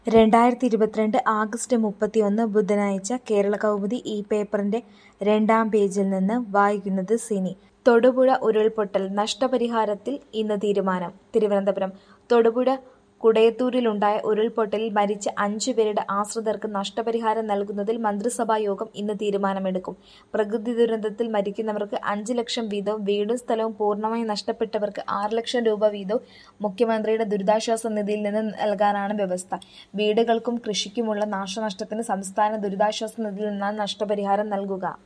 2022 August 31 ബുധനാഴ്ച കേരളകൗമുദി ഈ പേപ്പറിന്റെ 2-ാം പേജിൽ നിന്ന് വായിക്കുന്നത് സിനി. തൊടുപുഴ ഉരുൾപൊട്ടൽ നഷ്ടപരിഹാരത്തിൽ ഇന്ന് തീരുമാനം. തിരുവനന്തപുരം തൊടുപുഴ കുടയത്തൂരിലുണ്ടായ ഉരുൾപൊട്ടലിൽ മരിച്ച 5 പേരുടെ ആശ്രിതർക്ക് നഷ്ടപരിഹാരം നൽകുന്നതിൽ മന്ത്രിസഭായോഗം ഇന്ന് തീരുമാനമെടുക്കും. പ്രകൃതി ദുരന്തത്തിൽ മരിക്കുന്നവർക്ക് 5 ലക്ഷം വീതവും വീടും സ്ഥലവും പൂർണ്ണമായി നഷ്ടപ്പെട്ടവർക്ക് 6 ലക്ഷം രൂപ വീതവും മുഖ്യമന്ത്രിയുടെ ദുരിതാശ്വാസ നിധിയിൽ നിന്ന് നൽകാനാണ് വ്യവസ്ഥ. വീടുകൾക്കും കൃഷിക്കുമുള്ള നാശനഷ്ടത്തിന് സംസ്ഥാന ദുരിതാശ്വാസ നിധിയിൽ നിന്നാണ് നഷ്ടപരിഹാരം നൽകുക.